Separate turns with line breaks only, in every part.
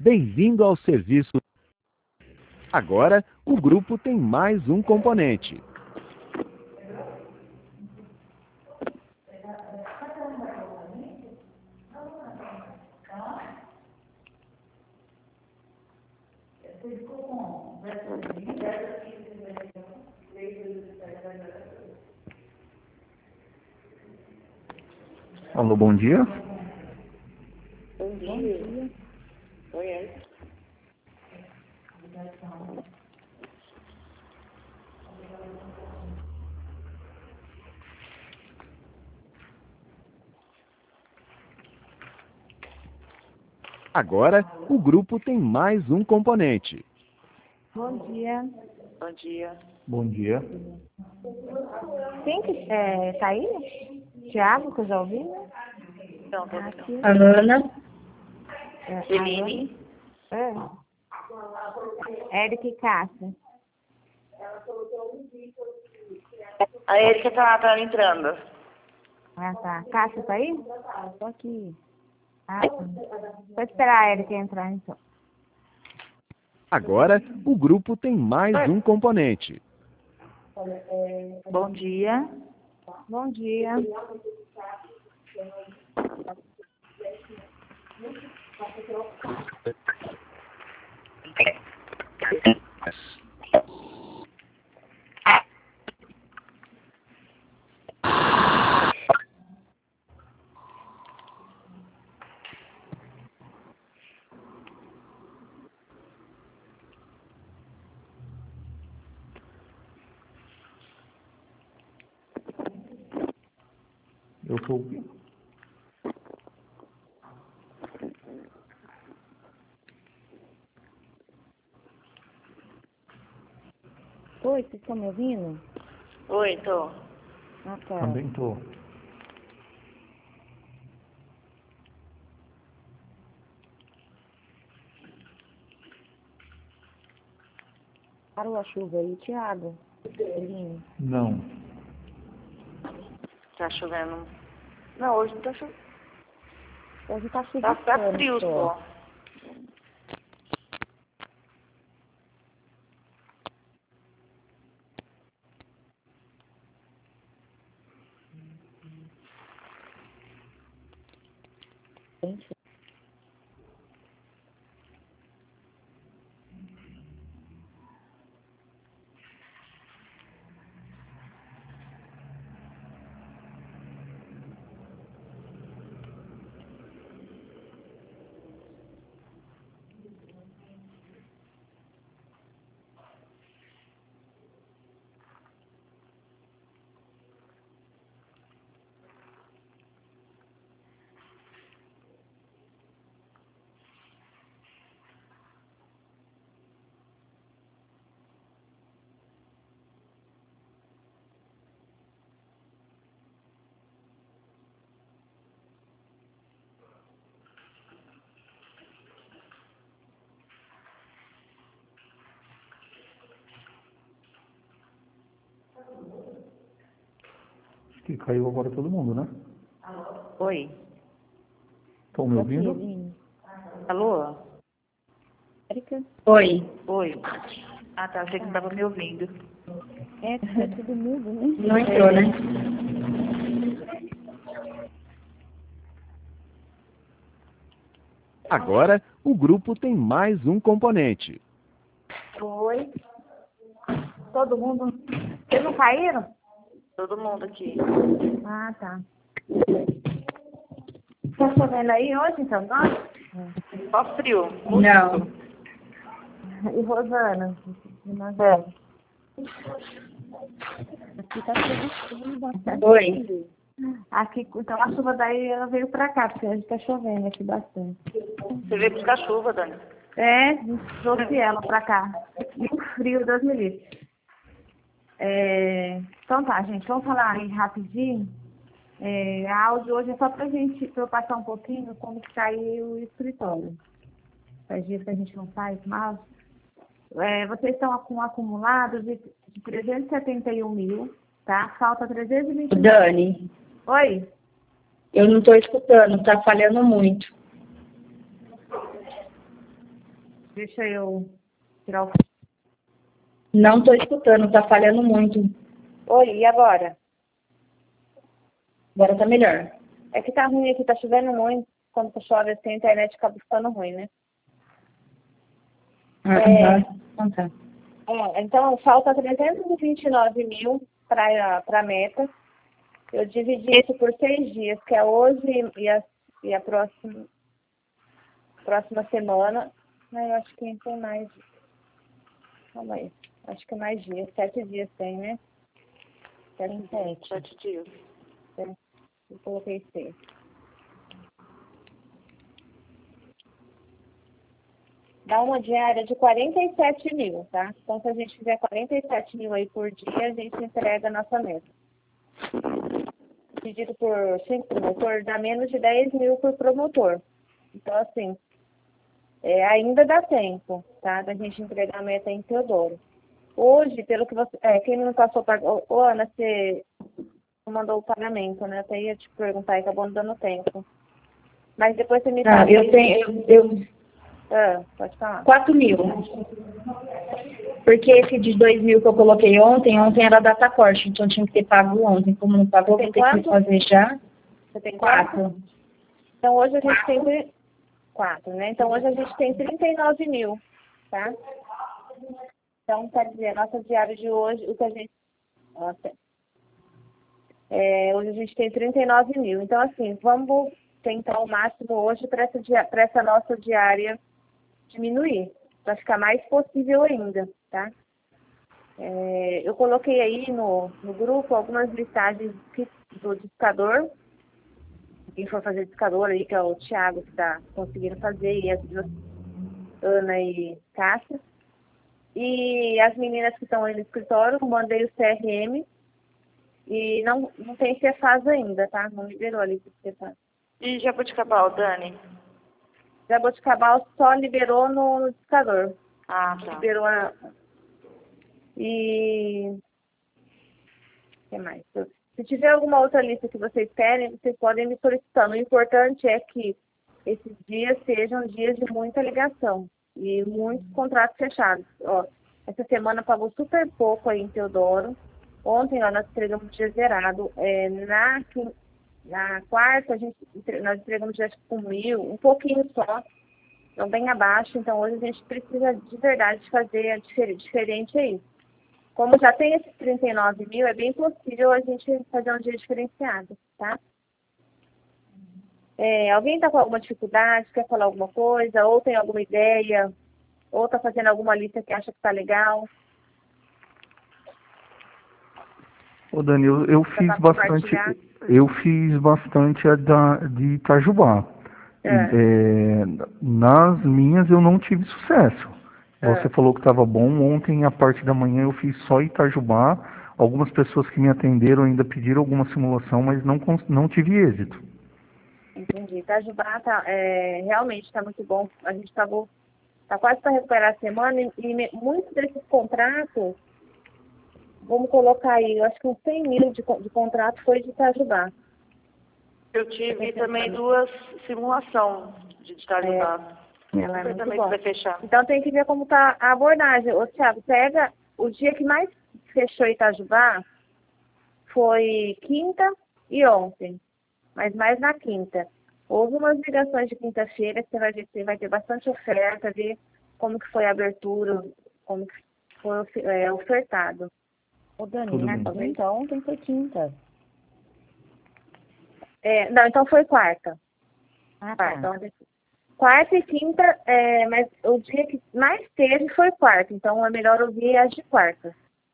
Bem-vindo ao serviço. Agora, o grupo tem mais um componente.
Alô, bom dia.
Bom dia. Oi.
Agora, o grupo tem mais um componente.
Bom dia.
Bom dia.
Bom dia.
Quem que tá aí? Tiago, que eu já ouvi, né?
Não,
Aqui.
Ana,
Celine.
Érica e Cássia.
A Erika tá entrando.
Ah, tá. Cássia tá aí? Tô aqui. Ah, tá. Vou esperar a Érica entrar, então.
Agora, o grupo tem mais um componente.
Bom dia.
Bom dia.
Eu estou ouvindo.
Oi, vocês estão me ouvindo?
Oi, tô.
Ah, tá.
Também estou.
Parou a chuva aí, Tiago? Celine.
Não.
Tá chovendo. Não, hoje não tá chovendo.
Hoje tá
Tá
chovendo.
frio só.
Acho que caiu agora todo mundo, né?
Oi.
Estão me
Aqui,
ouvindo?
Celine.
Alô?
Érica?
oi.
Oi. Ah, tá. Achei que não tava me ouvindo.
É, tá tudo mudo, né?
Não entrou, né?
Agora, o grupo tem mais um componente.
Oi. Todo mundo. Vocês não caíram?
Todo mundo aqui.
Ah, tá. Tá chovendo aí hoje, então? Nossa.
Só frio.
Não.
E Rosana? Aqui tá chovendo bastante.
Oi.
Aqui, então a chuva daí ela veio pra cá, porque hoje tá chovendo aqui bastante.
Você veio buscar chuva, Dani?
É, trouxe ela pra cá. E o frio, Deus me livre. Então tá, gente, vamos falar aí rapidinho. A áudio hoje é só pra eu passar um pouquinho como que tá aí o escritório. Faz dias que a gente não faz mais. Vocês estão com acumulados de 371 mil, tá? Falta 320 mil.
Dani,
Oi?
eu não estou escutando, tá falhando muito.
Deixa eu tirar o...
Não tô escutando, tá falhando muito.
Oi, e agora?
Agora tá melhor.
É que tá ruim aqui, tá chovendo muito. Quando chove assim, a internet acaba ficando ruim, né?
Tá.
Então, falta 329 mil para a meta. Eu dividi isso por 6 dias, que é hoje e a próxima semana. Eu acho que tem mais. Calma aí. Acho que é mais dias. 7 dias tem, né?
7 dias.
Eu coloquei 6. Dá uma diária de 47 mil, tá? Então, se a gente fizer 47 mil aí por dia, a gente entrega a nossa meta. Pedido por 5 promotor, dá menos de 10 mil por promotor. Então, assim, ainda dá tempo, tá? Da gente entregar a meta em Teodoro. Hoje, pelo que você... quem não passou... Ô, Ana, você não mandou o pagamento, né? Até ia te perguntar e acabou não dando tempo. Mas depois você me fala... pode falar.
4 mil. Porque esse de 2 mil que eu coloquei ontem era data corte, então tinha que ter pago ontem. Como não pagou, vou ter que fazer já.
Você tem
4.
Então hoje a gente tem 4, né? Então hoje a gente tem 39 mil, tá? Então, quer dizer, a nossa diária de hoje, o que a gente... hoje a gente tem 39 mil. Então, assim, vamos tentar o máximo hoje para essa nossa diária diminuir, para ficar mais possível ainda, tá? Eu coloquei aí no grupo algumas listagens do discador. Quem for fazer discador aí, que é o Thiago que está conseguindo fazer, e as duas, Ana e Cássia. E as meninas que estão aí no escritório, mandei o CRM e não tem Cefaz ainda, tá? Não liberou ali o Cefaz.
E Jaboticabal, Dani?
Jaboticabal só liberou no discador.
Ah, tá.
Liberou E... o que mais? Se tiver alguma outra lista que vocês querem, vocês podem me solicitando. O importante é que esses dias sejam dias de muita ligação e muitos contratos fechados. Ó, essa semana pagou super pouco aí em Teodoro. Ontem nós entregamos dia zerado. Na quarta nós entregamos dia com 1.000, um pouquinho só, então bem abaixo. Então hoje a gente precisa de verdade fazer diferente aí. Como já tem esses 39 mil, é bem possível a gente fazer um dia diferenciado, tá? Alguém está com alguma dificuldade, quer falar alguma coisa, ou tem alguma ideia, ou está fazendo alguma lista que acha que está legal?
Ô Dani, eu fiz bastante a de Itajubá. Nas minhas eu não tive sucesso. Você falou que estava bom. Ontem, a parte da manhã, eu fiz só Itajubá. Algumas pessoas que me atenderam ainda pediram alguma simulação, mas não tive êxito.
Entendi. Itajubá realmente está muito bom. A gente está quase para recuperar a semana e muitos desses contratos, vamos colocar aí, eu acho que uns 100 mil de contrato foi de Itajubá.
Eu tive também 2 simulações de Itajubá.
Ela é muito
também
bom.
vai fechar.
Então tem que ver como está a abordagem. Ô, Thiago, pega o dia que mais fechou Itajubá foi quinta e ontem, mas mais na quinta. Houve umas ligações de quinta-feira, que você vai ver que vai ter bastante oferta, ver como que foi a abertura, como que foi ofertado.
Ô, Dani, na quinta, ontem foi quinta.
Não, então foi quarta.
Tá.
Quarta e quinta, mas o dia que mais teve foi quarta, então é melhor ouvir as de quarta.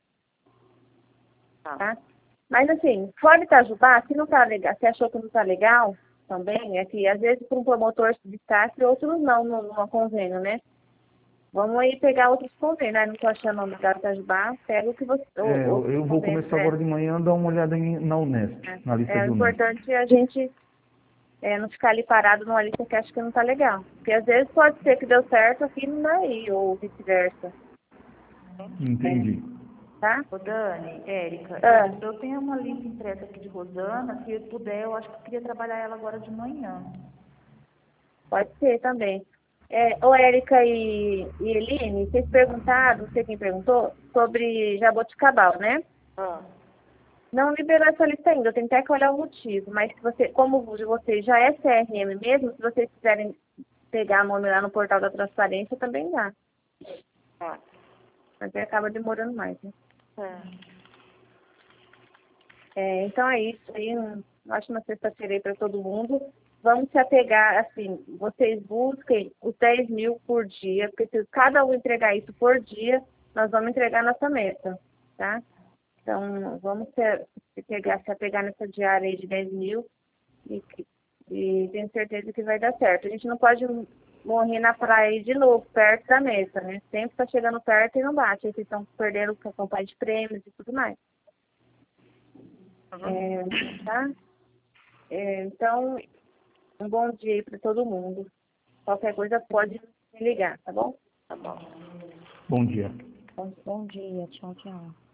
Tá? Mas assim, fora Itajubá, se não tá legal, se achou que não tá legal, também, é que às vezes para um promotor se destaque, outros não, numa convênio, né? Vamos aí pegar outros convênios, né? Não tô achando o nome da Itajubá, pega o que você...
eu vou começar agora de manhã a dar uma olhada na Unesp, na lista do Unesp.
O importante é a gente não ficar ali parado numa lista que acha que não tá legal. Porque às vezes pode ser que deu certo aqui não dá aí, ou vice-versa.
Entendi.
Tá?
Ô, Dani, Érica, eu tenho uma lista impressa aqui de Rosana, se eu puder, eu acho que eu queria trabalhar ela agora de manhã.
Pode ser também. Ô, Érica e Eline, vocês perguntaram, não sei quem perguntou, sobre jaboticabal, né? Não liberou essa lista ainda, eu tenho até que olhar o motivo, mas se você, como você já é CRM mesmo, se vocês quiserem pegar a nome lá no portal da transparência, também dá. Mas aí acaba demorando mais, né? Então é isso aí, ótima sexta-feira aí para todo mundo. Vamos se apegar, assim, vocês busquem os 10 mil por dia, porque se cada um entregar isso por dia, nós vamos entregar nossa meta, tá? Então, vamos se apegar nessa diária aí de 10 mil e tenho certeza que vai dar certo. A gente não pode morrer na praia de novo, perto da meta, né? Sempre está chegando perto e não bate. Aí vocês estão perdendo a campanha de prêmios e tudo mais. Tá? Então, um bom dia aí para todo mundo. Qualquer coisa pode me ligar, tá bom?
Bom dia.
Bom dia, tchau, tchau.